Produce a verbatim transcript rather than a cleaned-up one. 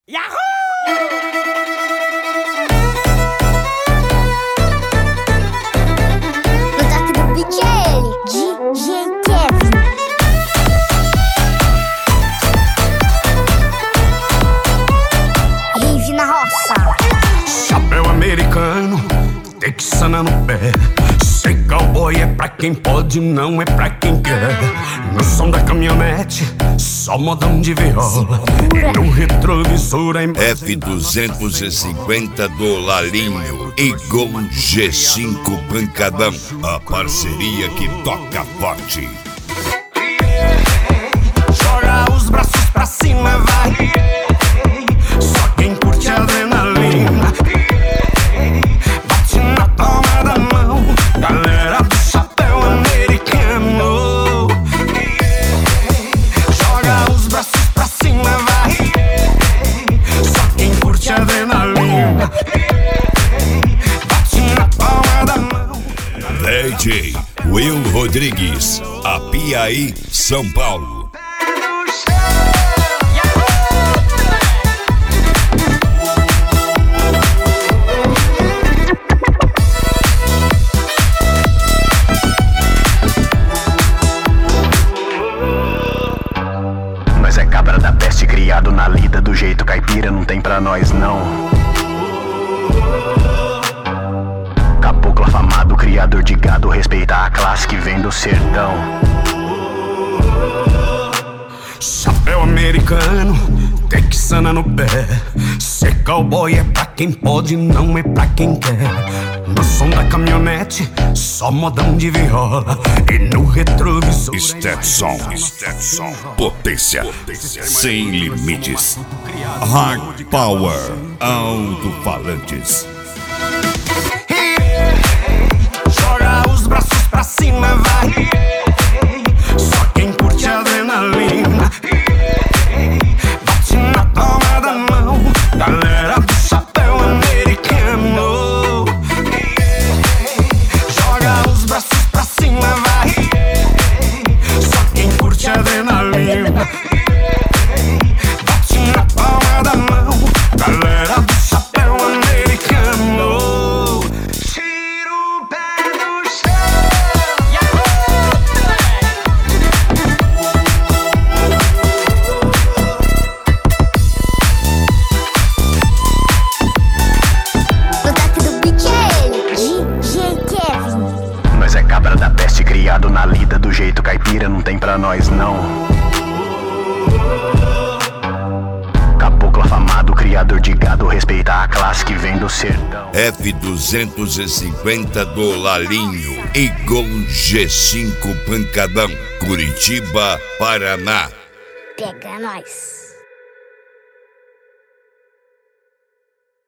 Yahoo! No toque do beat é ele, D J Kevin. Rave na roça. Chapéu americano, texana no pé. Ser cowboy é pra quem pode, não é pra quem quer. No som da caminhonete, só modão de viola. E no retrovisor a F duzentos e cinquenta do Lalinho e Gol G cinco Pancadão, a parceria que toca forte. Joga os braços pra cima, vai. Só quem curte adrenalina. Bate na palma da mão, galera do chapéu americano. Joga os braços pra cima, vai. Só quem curte adrenalina. Bate na palma da mão. D J Will Rodrigues, Apiaí, São Paulo. Nós é cabra da peste, criado na lida do jeito caipira, não tem pra nós não. Caboclo afamado, criador de gado, respeita a classe que vem do sertão. Chapéu americano, texana no pé. Ser cowboy é pra quem pode, não é pra quem quer. No som da caminhonete, só modão de viola. E no retrovisor Stetson, Stetson, potência, sem limites. Hard Power, alto-falantes. Joga os braços pra cima, vai. Só quem curte adrenalina. Bate na palma da mão, galera do chapéu americano. Joga os braços pra cima, vai. Só quem curte adrenalina. Bate na palma da mão, galera do chapéu americano. Tira o pé do chão. No toque do beat é ele, D J Kevin. Nós é cabra da peste, criado na lida do jeito caipira, não tem pra nós não. Caboclo afamado, criador de gado, respeita a classe que vem do sertão. F duzentos e cinquenta do Lalinho e Gol G cinco Pancadão, Curitiba, Paraná. Pega nós.